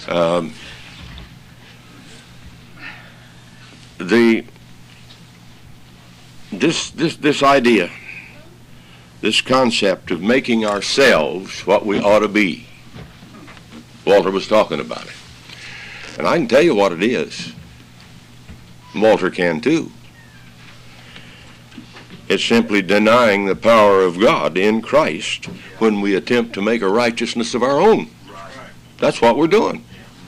Um, this idea, this concept of making ourselves what we ought to be, Walter was talking about it. And I can tell you what it is. Walter can too. It's simply denying the power of God in Christ when we attempt to make a righteousness of our own. That's what we're doing.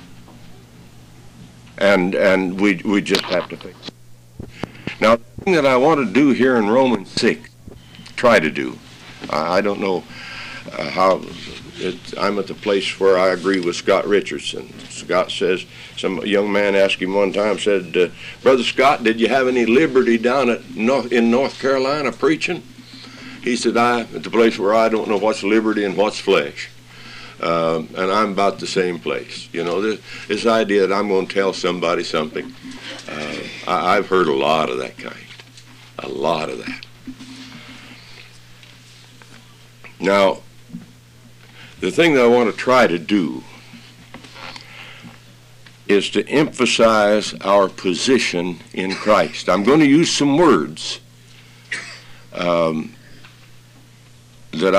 And we just have to fix it. Now, the thing that I want to do here in Romans 6, try to do, I don't know how, I'm at the place where I agree with Scott Richardson. Scott says, some young man asked him one time, said, Brother Scott, did you have any liberty down in North Carolina preaching? He said, I'm at the place where I don't know what's liberty and what's flesh. And I'm about the same place. You know, this idea that I'm going to tell somebody something, I've heard a lot of that kind. A lot of that. Now, the thing that I want to try to do is to emphasize our position in Christ. I'm going to use some words that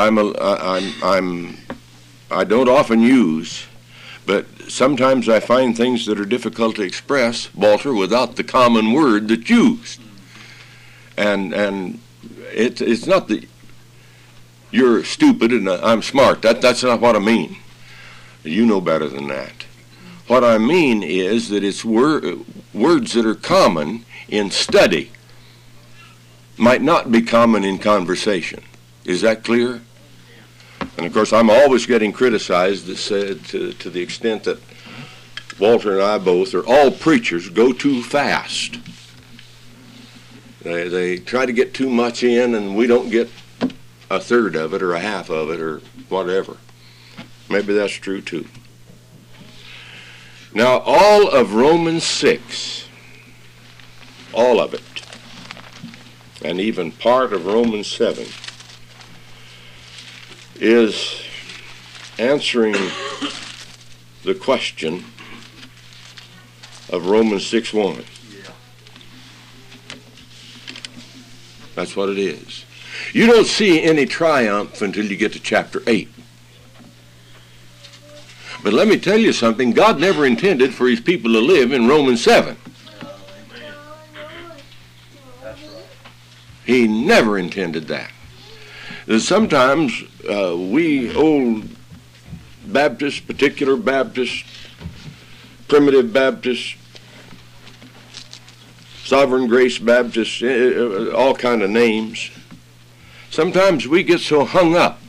I don't often use, but sometimes I find things that are difficult to express, Walter, without the common word that's used. And it's not that you're stupid and I'm smart. That's not what I mean. You know better than that. What I mean is that it's words that are common in study might not be common in conversation. Is that clear? And of course, I'm always getting criticized to the extent that Walter and I both, or all preachers, go too fast. They try to get too much in, and we don't get a third of it or a half of it or whatever. Maybe that's true too. Now, all of Romans 6, all of it, and even part of Romans 7, is answering the question of Romans 6:1. That's what it is. You don't see any triumph until you get to chapter 8. But let me tell you something, God never intended for his people to live in Romans 7. He never intended that. Sometimes we old Baptists, particular Baptists, primitive Baptists, Sovereign Grace Baptists, all kind of names, sometimes we get so hung up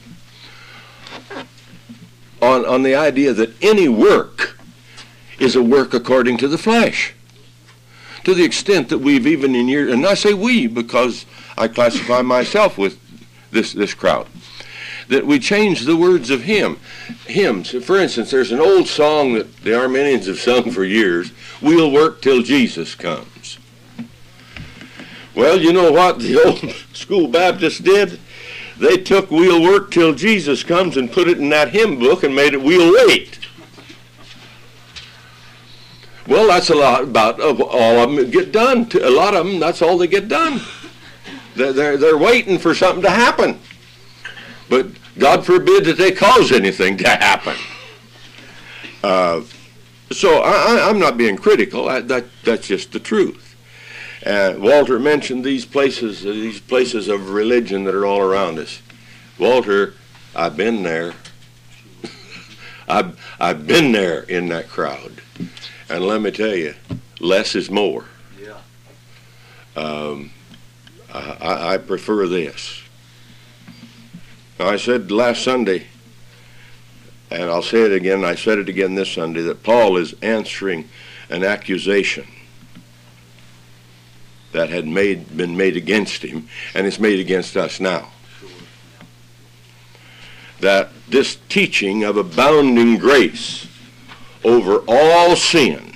on the idea that any work is a work according to the flesh. To the extent that we've even in years, and I say we because I classify myself with this crowd, that we change the words of hymns. For instance, there's an old song that the Armenians have sung for years, "We'll work till Jesus comes." Well, you know what the old school Baptists did? They took "We'll work till Jesus comes" and put it in that hymn book and made it "We'll wait." Well, that's a lot about all of them get done. A lot of them, that's all they get done. They're waiting for something to happen. But God forbid that they cause anything to happen. So I'm not being critical. That's just the truth. Walter mentioned these places of religion that are all around us. Walter, I've been there. I've been there in that crowd. And let me tell you, less is more. Yeah. I prefer this. Now, I said last Sunday, and I'll say it again, I said it again this Sunday, that Paul is answering an accusation that had been made against him, and it's made against us now. That this teaching of abounding grace over all sin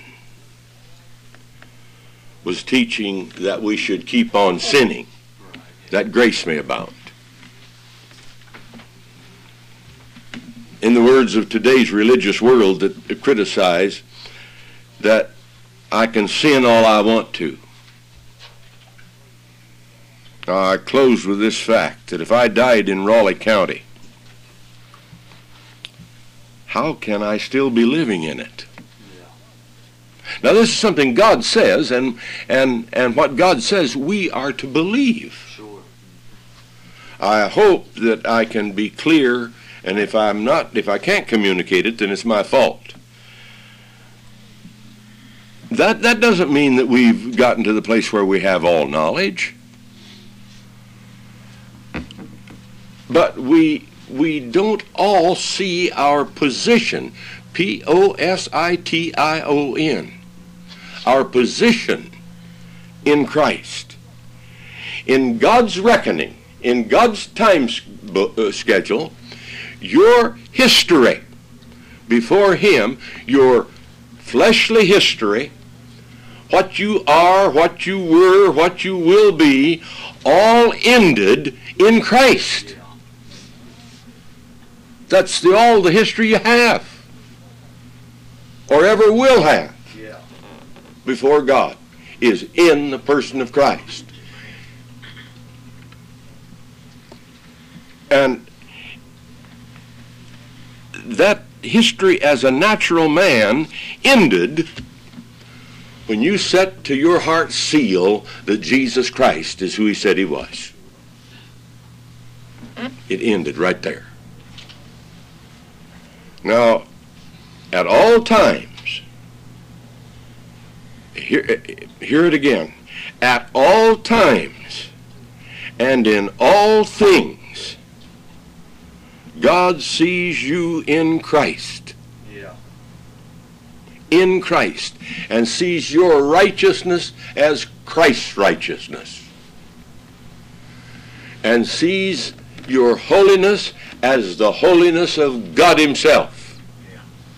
was teaching that we should keep on sinning, that grace may abound. in the words of today's religious world that criticize, that I can sin all I want to. Now, I close with this fact, that if I died in Raleigh County, how can I still be living in it? Now, this is something God says, and what God says we are to believe. Sure. I hope that I can be clear, and if I can't communicate it, then it's my fault. That doesn't mean that we've gotten to the place where we have all knowledge. But we don't all see our position, Position, our position in Christ. In God's reckoning, in God's time schedule, your history before Him, your fleshly history, what you are, what you were, what you will be, all ended in Christ. That's all the history you have, or ever will have, before God, is in the person of Christ. And that history as a natural man ended when you set to your heart seal that Jesus Christ is who He said He was. It ended right there. Now, at all times, hear it again, at all times and in all things, God sees you in Christ. Yeah. In Christ, and sees your righteousness as Christ's righteousness, and sees your holiness as the holiness of God Himself. Yeah.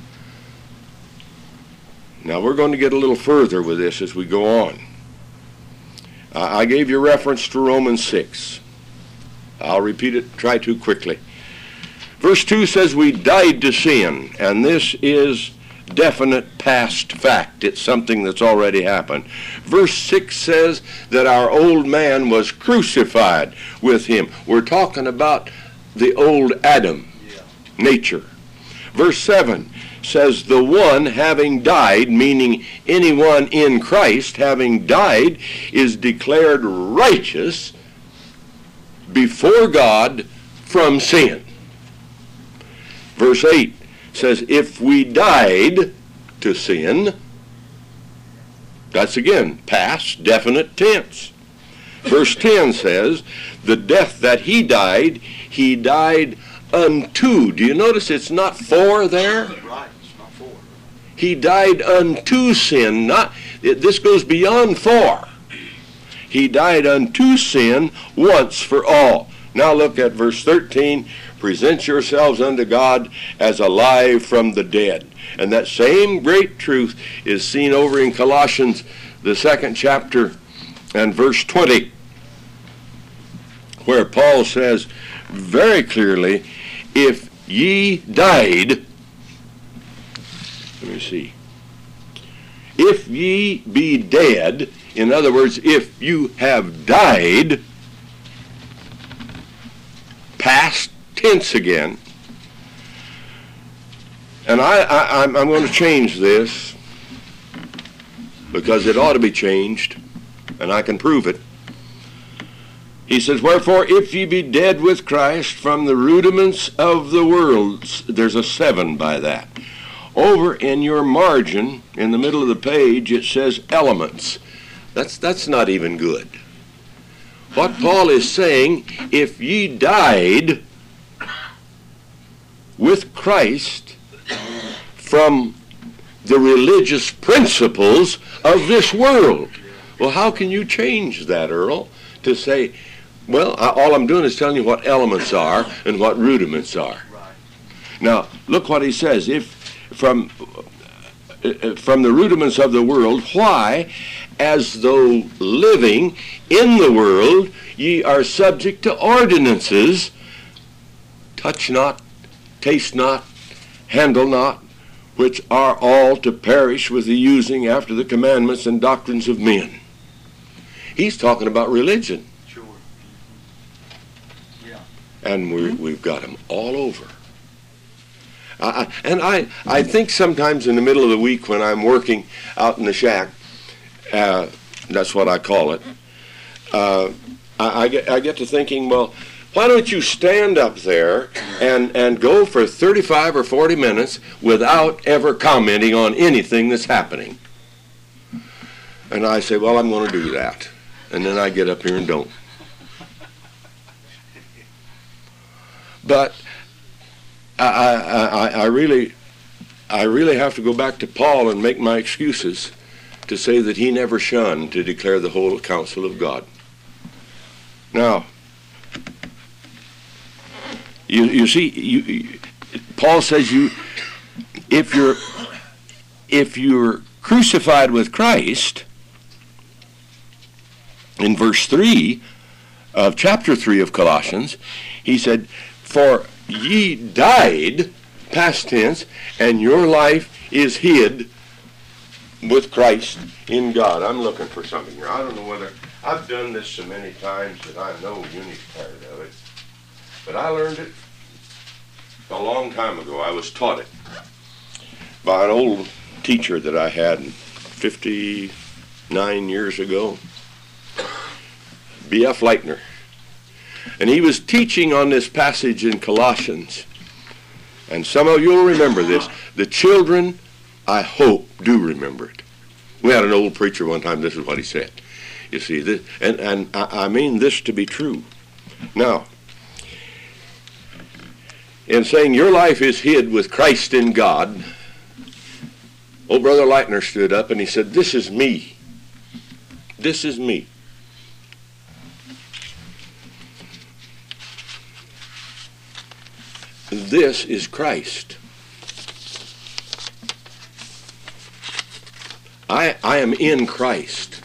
Now we're going to get a little further with this as we go on. I gave you reference to Romans 6. I'll repeat it, try to quickly. Verse 2 says we died to sin, and this is definite past fact. It's something that's already happened. Verse 6 says that our old man was crucified with Him. We're talking about the old Adam nature. Verse 7 says the one having died, meaning anyone in Christ having died, is declared righteous before God from sin. Verse 8 says if we died to sin, that's again past, definite tense. Verse 10 says the death that He died unto. Do you notice it's not for there? Right, it's not for. He died unto sin. This goes beyond for. He died unto sin once for all. Now look at verse 13. Present yourselves unto God as alive from the dead. And that same great truth is seen over in Colossians, the 2nd chapter, and verse 20, where Paul says very clearly, if ye died, let me see, if ye be dead, in other words, if you have died, past tense again, and I'm going to change this because it ought to be changed, and I can prove it. He says, wherefore, if ye be dead with Christ from the rudiments of the world, there's a 7 by that. Over in your margin, in the middle of the page, it says elements. That's not even good. What Paul is saying, if ye died with Christ from the religious principles of this world. Well, how can you change that, Earl, to say, well, all I'm doing is telling you what elements are and what rudiments are. Right. Now, look what he says. If from the rudiments of the world, why, as though living in the world, ye are subject to ordinances, touch not, taste not, handle not, which are all to perish with the using after the commandments and doctrines of men. He's talking about religion. Sure. Yeah. And we've got them all over. I think sometimes in the middle of the week when I'm working out in the shack, that's what I call it, I get to thinking, well, why don't you stand up there and go for 35 or 40 minutes without ever commenting on anything that's happening? And I say, well, I'm going to do that. And then I get up here and don't. But I really have to go back to Paul and make my excuses to say that he never shunned to declare the whole counsel of God. Now, you see, Paul says if you're crucified with Christ, in verse 3 of chapter 3 of Colossians, he said, for ye died, past tense, and your life is hid with Christ in God. I'm looking for something here. I don't know whether, I've done this so many times that I know Uni's tired of it. But I learned it a long time ago. I was taught it by an old teacher that I had 59 years ago, B.F. Leitner. And he was teaching on this passage in Colossians. And some of you will remember this. The children, I hope, do remember it. We had an old preacher one time, this is what he said. You see, this, and I mean this to be true. Now, in saying your life is hid with Christ in God, old Brother Leitner stood up and he said, this is me. This is me. This is Christ. I am in Christ.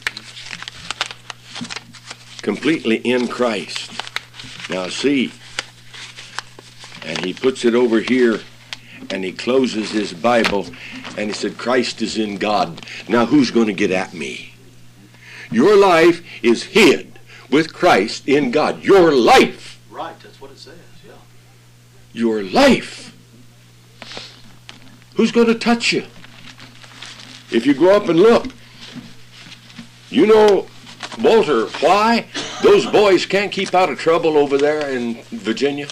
Completely in Christ. Now see, and he puts it over here and he closes his Bible and he said, Christ is in God. Now who's going to get at me? Your life is hid with Christ in God. Your life. Right, that's what it says, yeah. Your life. Who's going to touch you? If you go up and look, you know, Walter, why those boys can't keep out of trouble over there in Virginia?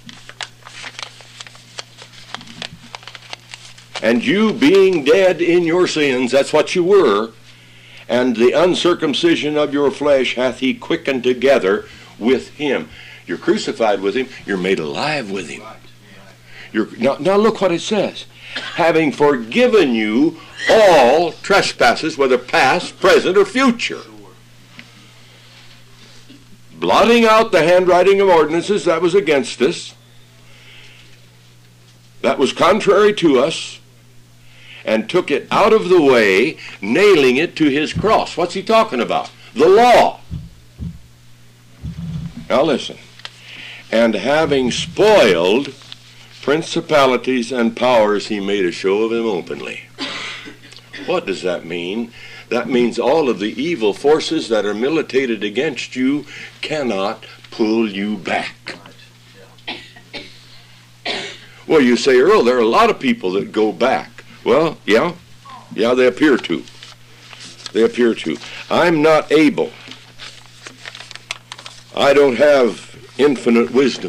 And you being dead in your sins, that's what you were, and the uncircumcision of your flesh hath he quickened together with him. You're crucified with him, you're made alive with him. Now look what it says. Having forgiven you all trespasses, whether past, present, or future. Blotting out the handwriting of ordinances that was against us, that was contrary to us, and took it out of the way, nailing it to his cross. What's he talking about? The law. Now listen. And having spoiled principalities and powers, he made a show of them openly. What does that mean? That means all of the evil forces that are militated against you cannot pull you back. Well, you say, Earl, there are a lot of people that go back. Well, yeah, they appear to. They appear to. I'm not able. I don't have infinite wisdom.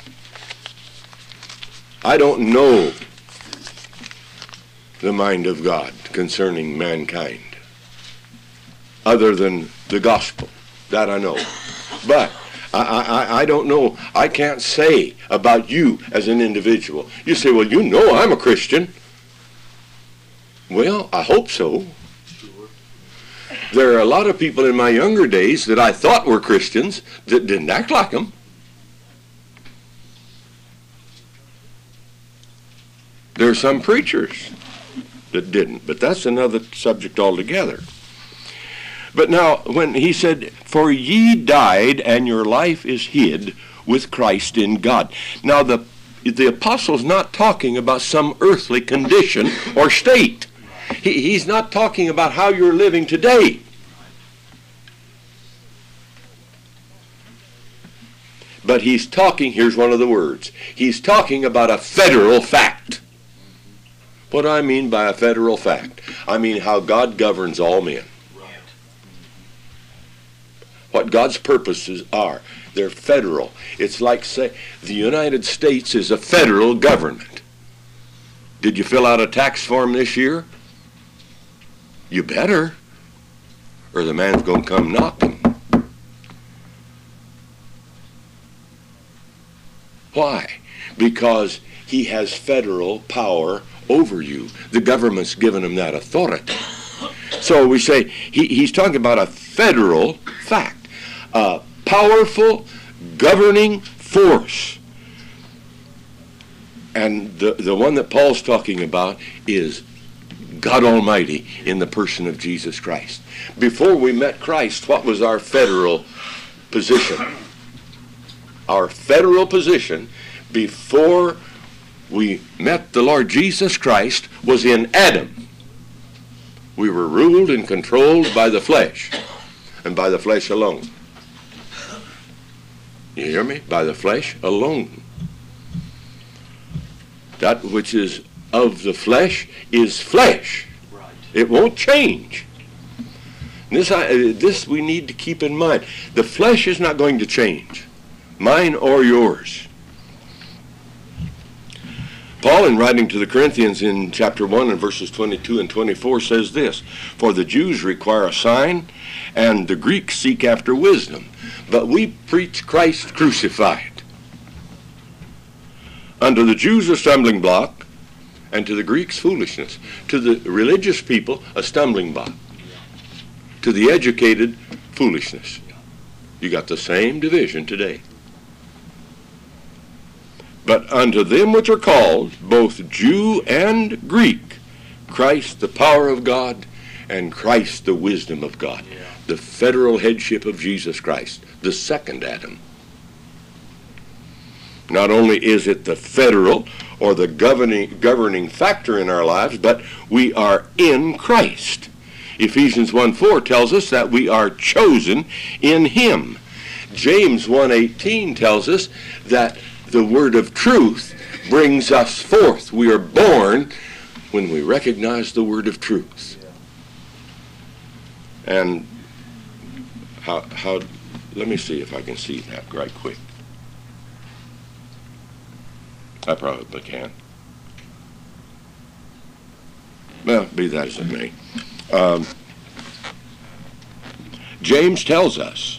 I don't know the mind of God concerning mankind, other than the gospel. That I know. But I don't know. I can't say about you as an individual. You say, well, you know I'm a Christian. Well, I hope so. There are a lot of people in my younger days that I thought were Christians that didn't act like them. There are some preachers that didn't, but that's another subject altogether. But now, when he said, for ye died, and your life is hid with Christ in God. Now, the apostle's not talking about some earthly condition or state. He's not talking about how you're living today. But he's talking, here's one of the words, he's talking about a federal fact. What do I mean by a federal fact? I mean how God governs all men. What God's purposes are. They're federal. It's like, say, the United States is a federal government. Did you fill out a tax form this year? You better, or the man's going to come knocking. Why? Because he has federal power over you. The government's given him that authority. So we say he's talking about a federal fact, a powerful governing force. And the one that Paul's talking about is God Almighty in the person of Jesus Christ. Before we met Christ, what was our federal position? Our federal position before we met the Lord Jesus Christ was in Adam. We were ruled and controlled by the flesh, and by the flesh alone. You hear me? By the flesh alone. That which is of the flesh is flesh. Right. It won't change. This we need to keep in mind. The flesh is not going to change. Mine or yours. Paul, in writing to the Corinthians in chapter 1 and verses 22 and 24, says this, "For the Jews require a sign, and the Greeks seek after wisdom. But we preach Christ crucified. Unto the Jews a stumbling block, and to the Greeks foolishness." To the religious people, a stumbling block. To the educated, foolishness. You got the same division today. But unto them which are called, both Jew and Greek, Christ the power of God, and Christ the wisdom of God. Yeah. The federal headship of Jesus Christ, the second Adam. Not only is it the federal or the governing factor in our lives, but we are in Christ. Ephesians 1:4 tells us that we are chosen in him. James 1:18 tells us that the word of truth brings us forth. We are born when we recognize the word of truth. And how let me see if I can see that right quick. I probably can. Well, be that as it may. James tells us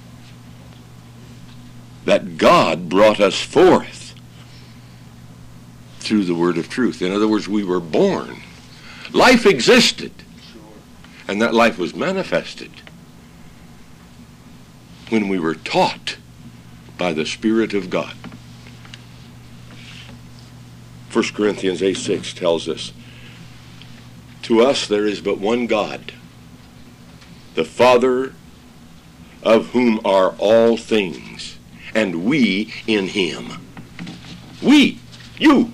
that God brought us forth through the word of truth. In other words, we were born. Life existed, and that life was manifested when we were taught by the Spirit of God. 1 Corinthians 8:6 tells us, "To us there is but one God, the Father of whom are all things, and we in him." We, you.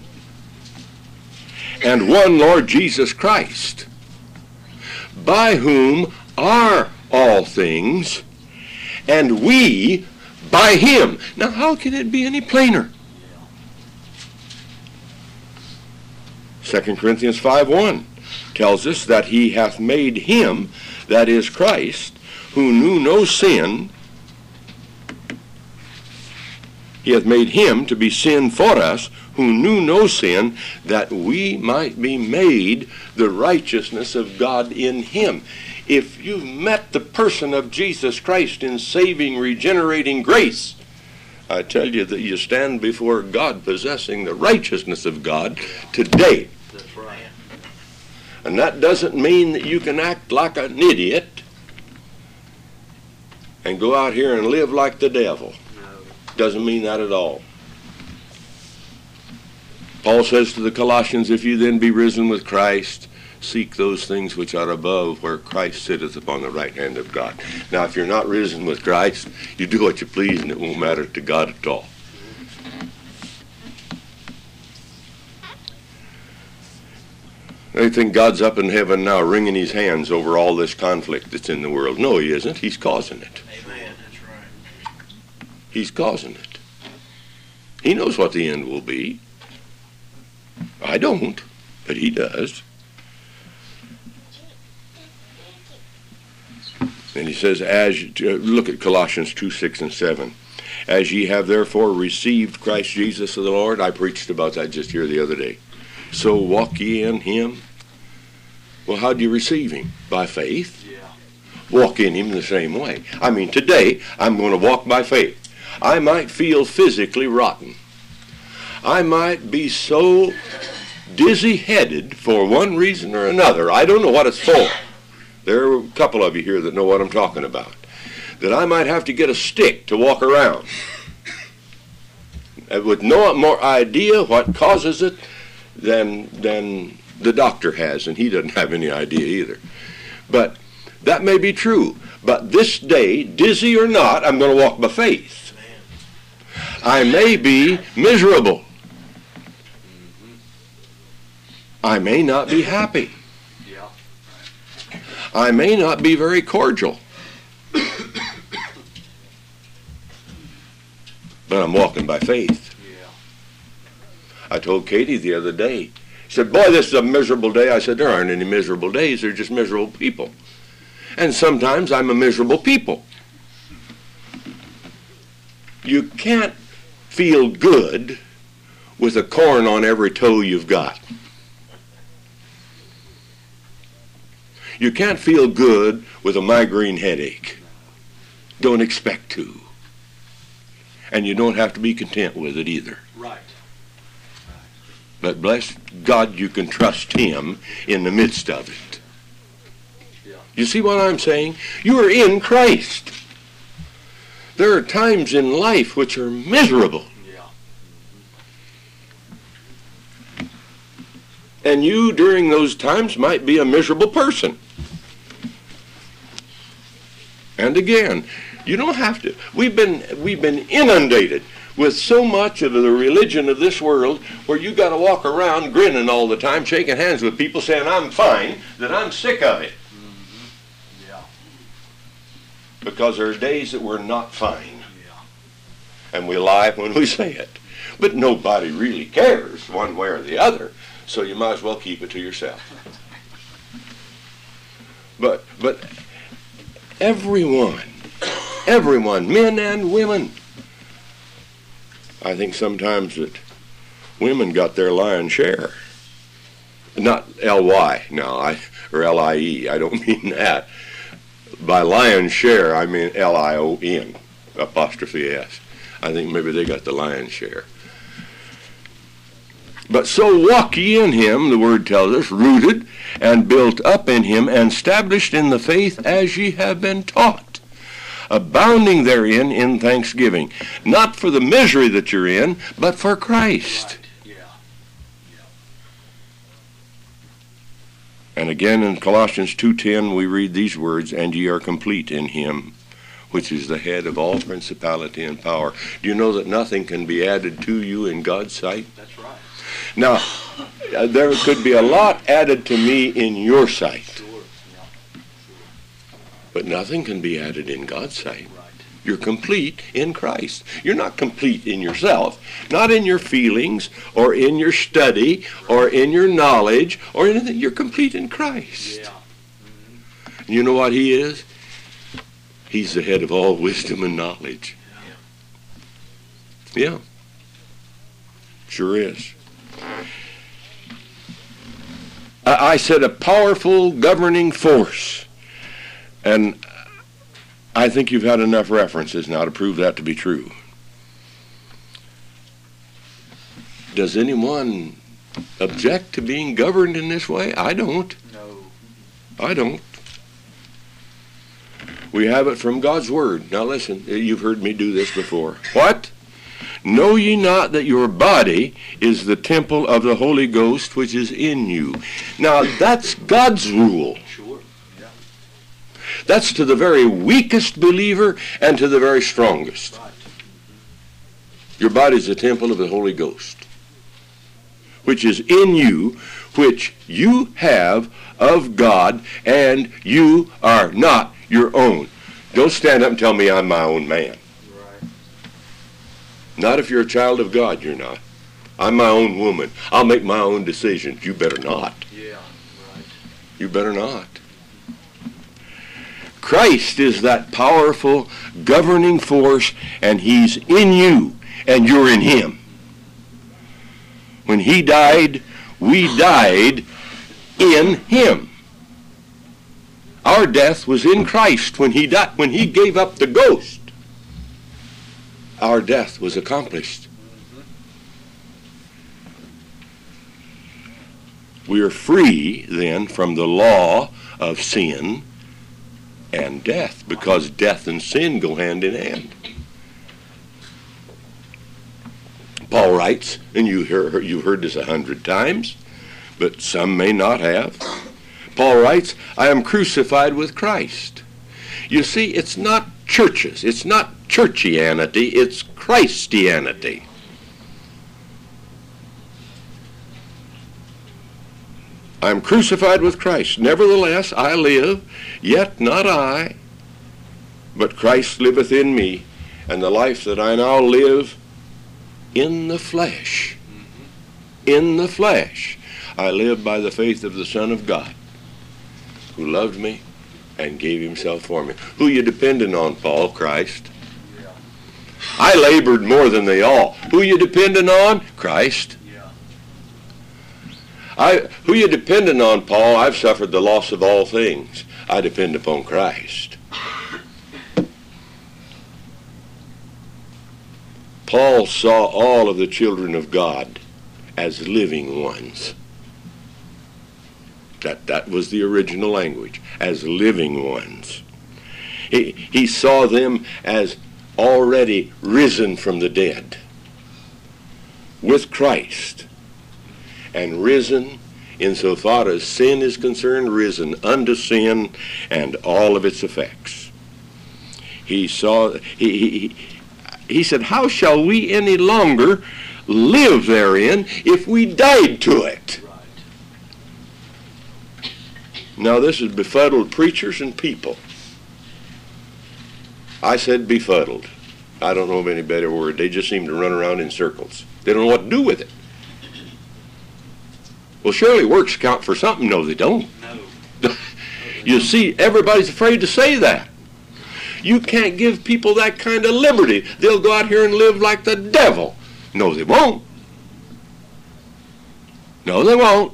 "And one Lord Jesus Christ, by whom are all things, and we by him." Now how can it be any plainer? 2 Corinthians 5:1 tells us that he hath made him, that is Christ, who knew no sin, he hath made him to be sin for us, who knew no sin, that we might be made the righteousness of God in him. If you've met the person of Jesus Christ in saving, regenerating grace, I tell you that you stand before God possessing the righteousness of God today. That's right. And that doesn't mean that you can act like an idiot and go out here and live like the devil. Doesn't mean that at all. Paul says to the Colossians, "If you then be risen with Christ, seek those things which are above, where Christ sitteth upon the right hand of God." Now, if you're not risen with Christ, you do what you please and it won't matter to God at all. They think God's up in heaven now wringing his hands over all this conflict that's in the world. No, he isn't. He's causing it. Amen. That's right. He's causing it. He knows what the end will be. I don't, but he does. And he says, look at Colossians 2, 6, and 7. As ye have therefore received Christ Jesus of the Lord. I preached about that just here the other day. So walk ye in him. Well, how do you receive him? By faith. Yeah. Walk in him the same way. I mean, today, I'm going to walk by faith. I might feel physically rotten. I might be so dizzy-headed for one reason or another. I don't know what it's for. There are a couple of you here that know what I'm talking about. That I might have to get a stick to walk around. With no more idea what causes it than the doctor has, and he doesn't have any idea either. But that may be true. But this day, dizzy or not, I'm going to walk by faith. I may be miserable. I may not be happy. I may not be very cordial. But I'm walking by faith. I told Katie the other day, she said, boy, this is a miserable day. I said, there aren't any miserable days. They're just miserable people. And sometimes I'm a miserable people. You can't feel good with a corn on every toe you've got. You can't feel good with a migraine headache. Don't expect to. And you don't have to be content with it either. Right. But bless God, you can trust him in the midst of it. Yeah. You see what I'm saying? You are in Christ. There are times in life which are miserable. Yeah. And you, during those times, might be a miserable person. And again, you don't have to. We've been inundated with so much of the religion of this world where you got to walk around grinning all the time, shaking hands with people saying, I'm fine, that I'm sick of it. Mm-hmm. Yeah. Because there are days that we're not fine. Yeah. And we lie when we say it. But nobody really cares one way or the other, so you might as well keep it to yourself. But everyone, men and women, I think sometimes that women got their lion's share. Not L-Y, no, or L-I-E, I don't mean that. By lion's share, I mean L-I-O-N, apostrophe S. I think maybe they got the lion's share. But so walk ye in him, the word tells us, rooted and built up in him, and established in the faith as ye have been taught, abounding therein in thanksgiving, not for the misery that you're in, but for Christ. Right. Yeah. And again in Colossians 2:10 we read these words, and ye are complete in him, which is the head of all principality and power. Do you know that nothing can be added to you in God's sight? That's right. Now, there could be a lot added to me in your sight, Sure. Yeah. but nothing can be added in God's sight. Right. You're complete in Christ. You're not complete in yourself, not in your feelings or in your study or in your knowledge or anything. You're complete in Christ. Yeah. Mm-hmm. You know what he is? He's the head of all wisdom and knowledge. Yeah. Sure is. I said a powerful governing force. And I think you've had enough references now to prove that to be true. Does anyone object to being governed in this way? I don't. No. I don't. We have it from God's word. Now listen, you've heard me do this before. What? Know ye not that your body is the temple of the Holy Ghost which is in you? Now that's God's rule. Sure. Yeah. That's to the very weakest believer and to the very strongest. Right. Your body's the temple of the Holy Ghost. which is in you, which you have of God, and you are not your own. Don't stand up and tell me I'm my own man. Right. Not if you're a child of God, you're not. I'm my own woman. I'll make my own decisions. You better not. Yeah. Right. You better not. Christ is that powerful governing force, and he's in you, and you're in him. When he died, we died in him. Our death was in Christ when he died, when he gave up the ghost. Our death was accomplished. We are free then from the law of sin and death, because death and sin go hand in hand. Paul writes, and you've heard this 100 times, but some may not have. Paul writes, I am crucified with Christ. You see, it's not churches, it's not churchianity, it's Christianity. I am crucified with Christ. Nevertheless, I live, yet not I, but Christ liveth in me, and the life that I now live in the flesh. In the flesh. I live by the faith of the Son of God, who loved me and gave himself for me. Who you depending on, Paul? Christ. Yeah. I labored more than they all. Who you depending on? Christ. Who you depending on, Paul? I've suffered the loss of all things. I depend upon Christ. Paul saw all of the children of God as living ones. That was the original language, as living ones. He saw them as already risen from the dead with Christ, and risen insofar as sin is concerned, risen unto sin and all of its effects. He saw, he said, how shall we any longer live therein if we died to it? Right. Now this has befuddled preachers and people. I said befuddled. I don't know of any better word. They just seem to run around in circles. They don't know what to do with it. Well, surely works count for something. No, they don't. No. You see, everybody's afraid to say that. You can't give people that kind of liberty. They'll go out here and live like the devil. No, they won't. No, they won't.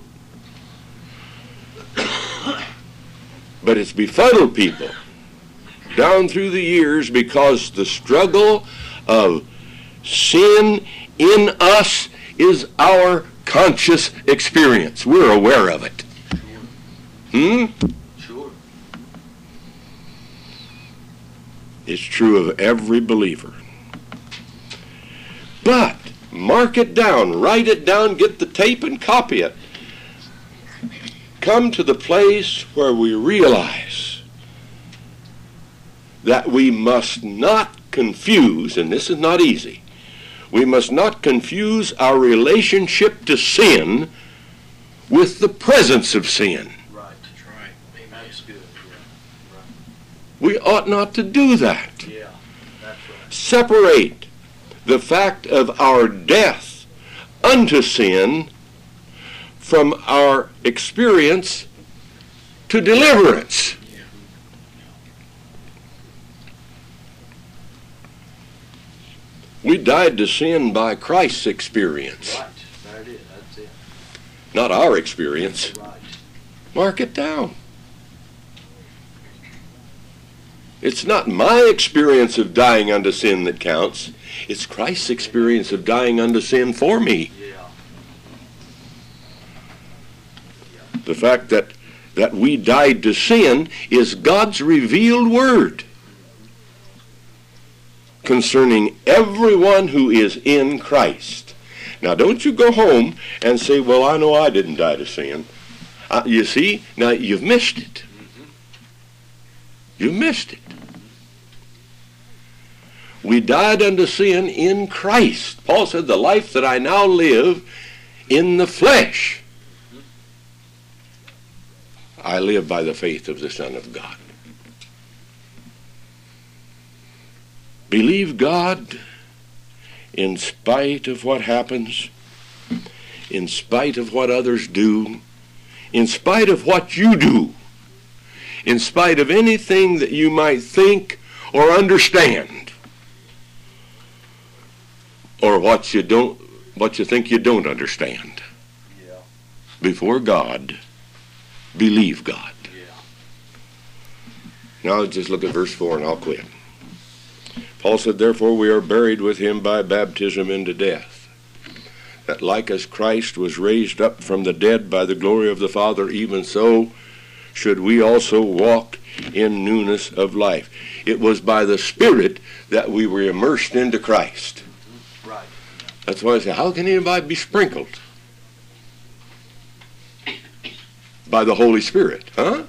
But it's befuddled people down through the years, because the struggle of sin in us is our conscious experience. We're aware of it. Sure. It's true of every believer. But mark it down, write it down, get the tape and copy it. Come to the place where we realize that we must not confuse, and this is not easy, we must not confuse our relationship to sin with the presence of sin. Right. That's right. That's good. Yeah. Right. We ought not to do that. Yeah. That's right. Separate the fact of our death unto sin from our experience to deliverance. We died to sin by Christ's experience, Right. There it is. That's it. not our experience. Right. Mark it down. It's not my experience of dying unto sin that counts. It's Christ's experience of dying unto sin for me. Yeah. The fact that we died to sin is God's revealed word concerning everyone who is in Christ. Now, don't you go home and say, well, I know I didn't die to sin. You see, now you've missed it. You've missed it. We died unto sin in Christ. Paul said, the life that I now live in the flesh, I live by the faith of the Son of God. Believe God in spite of what happens, in spite of what others do, in spite of what you do, in spite of anything that you might think or understand, or what you think you don't understand. Yeah. Before God, believe God. Yeah. Now just look at verse 4 and I'll quit. Paul said, therefore we are buried with him by baptism into death, that like as Christ was raised up from the dead by the glory of the Father, even so should we also walk in newness of life. It was by the Spirit that we were immersed into Christ. Right. That's why I say, how can anybody be sprinkled? By the Holy Spirit, huh?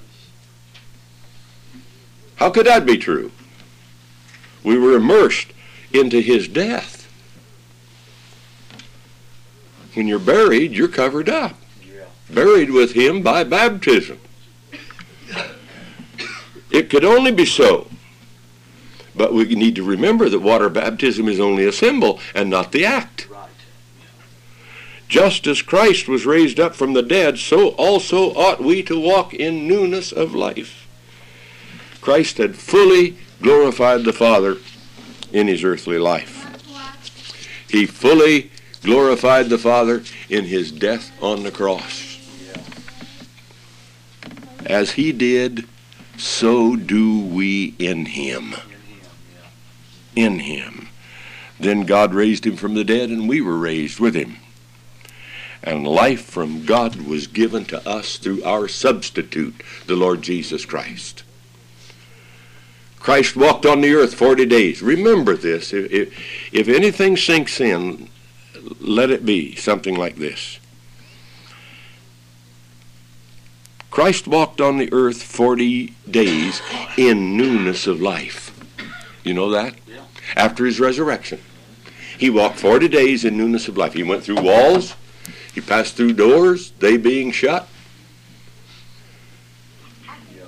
How could that be true? We were immersed into his death. When you're buried, you're covered up. Yeah. Buried with him by baptism. It could only be so. But we need to remember that water baptism is only a symbol and not the act. Right. Just as Christ was raised up from the dead, so also ought we to walk in newness of life. Christ had fully glorified the Father in his earthly life. He fully glorified the Father in his death on the cross. Yeah. As he did, so do we in him. In him. Yeah. In him. Then God raised him from the dead, and we were raised with him. And life from God was given to us through our substitute, the Lord Jesus Christ. Christ walked on the earth 40 days. Remember this. If anything sinks in, let it be something like this. Christ walked on the earth 40 days in newness of life. You know that? Yeah. After his resurrection. He walked 40 days in newness of life. He went through walls. He passed through doors, they being shut. Yeah.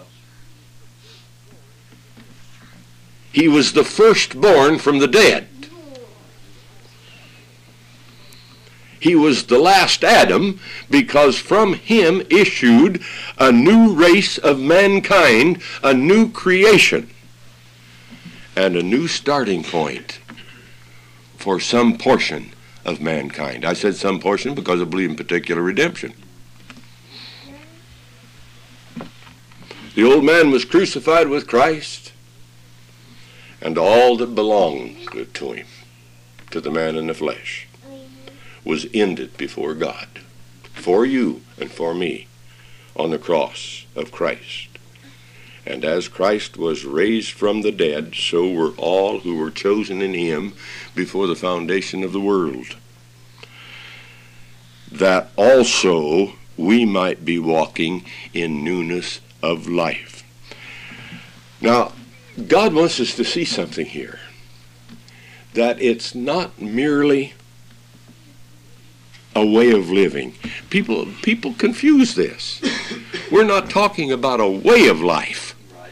He was the firstborn from the dead. He was the last Adam, because from him issued a new race of mankind, a new creation, and a new starting point for some portion of mankind. I said some portion because I believe in particular redemption. The old man was crucified with Christ, and all that belonged to him, to the man in the flesh, was ended before God, for you and for me, on the cross of Christ. And as Christ was raised from the dead, so were all who were chosen in him before the foundation of the world, that also we might be walking in newness of life. Now, God wants us to see something here, that it's not merely a way of living. People confuse this. We're not talking about a way of life. Right.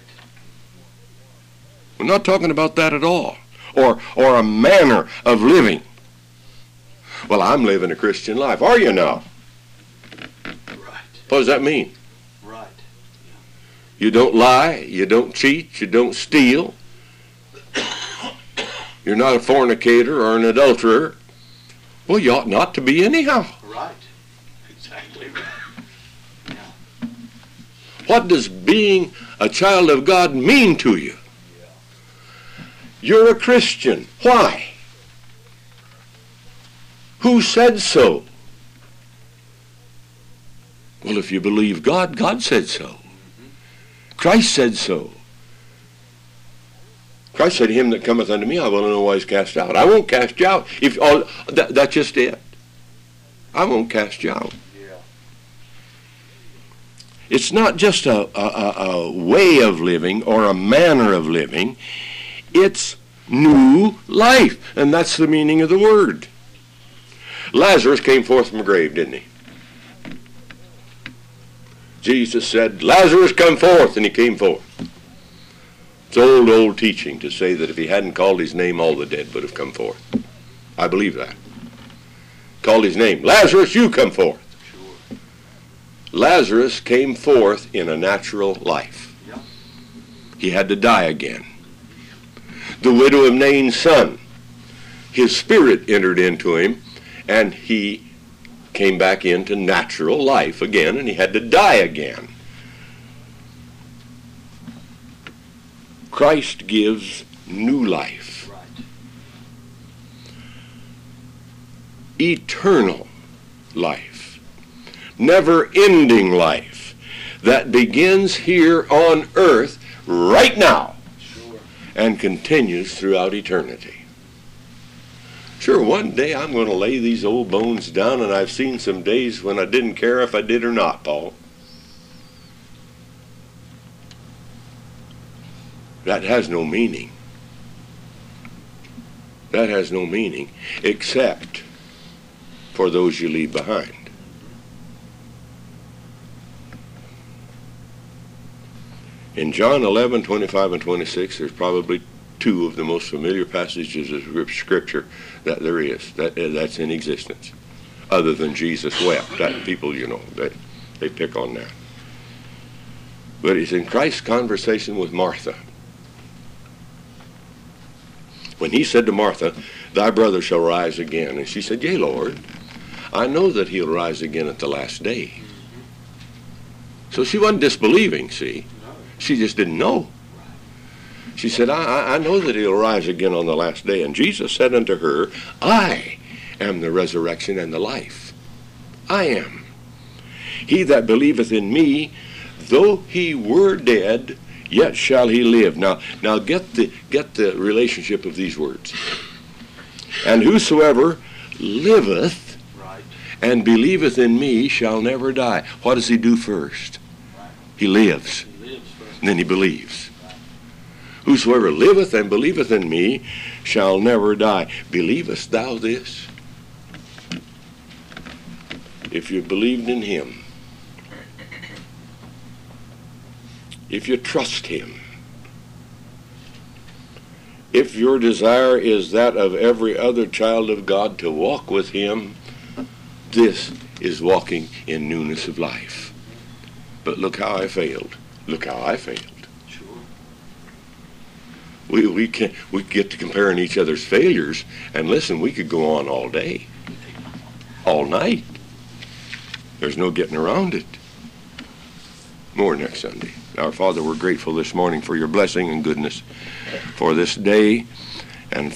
We're not talking about that at all. Or a manner of living. Well, I'm living a Christian life. Are you now? Right. What does that mean? Right. You don't lie, you don't cheat, you don't steal. You're not a fornicator or an adulterer. Well, you ought not to be anyhow. Right. Exactly right. Yeah. What does being a child of God mean to you? Yeah. You're a Christian. Why? Who said so? Well, if you believe God, God said so. Christ said so. Christ said, him that cometh unto me, I will in no wise cast out. I won't cast you out. That's just it. I won't cast you out. Yeah. It's not just a way of living or a manner of living. It's new life. And that's the meaning of the word. Lazarus came forth from the grave, didn't he? Jesus said, Lazarus, come forth, and he came forth. It's old teaching to say that if he hadn't called his name, all the dead would have come forth. I believe that. Called his name, Lazarus, you come forth. Sure. Lazarus came forth in a natural life. Yeah. He had to die again. The widow of Nain's son, his spirit entered into him, and he came back into natural life again, and he had to die again. Christ gives new life. Right. Eternal life. Never-ending life that begins here on earth right now. Sure. And continues throughout eternity. Sure, one day I'm going to lay these old bones down, and I've seen some days when I didn't care if I did or not, Paul. That has no meaning. That has no meaning except for those you leave behind. In John 11:25 and 26, there's probably two of the most familiar passages of Scripture that there is, that's in existence, other than Jesus wept. That people, they pick on that. But it's in Christ's conversation with Martha. When he said to Martha, thy brother shall rise again. And she said, yea, Lord, I know that he'll rise again at the last day. So she wasn't disbelieving, see. She just didn't know. She said, I know that he'll rise again on the last day. And Jesus said unto her, I am the resurrection and the life. I am. He that believeth in me, though he were dead, yet shall he live. Now get the relationship of these words. And whosoever liveth and believeth in me shall never die. What does he do first? He lives. And then he believes. Whosoever liveth and believeth in me shall never die. Believest thou this? If you believed in him, if you trust him, if your desire is that of every other child of God to walk with him, this is walking in newness of life. But look how I failed. Look how I failed. Sure. We get to comparing each other's failures, and listen, we could go on all day, all night. There's no getting around it. More next Sunday. Our Father, we're grateful this morning for your blessing and goodness for this day and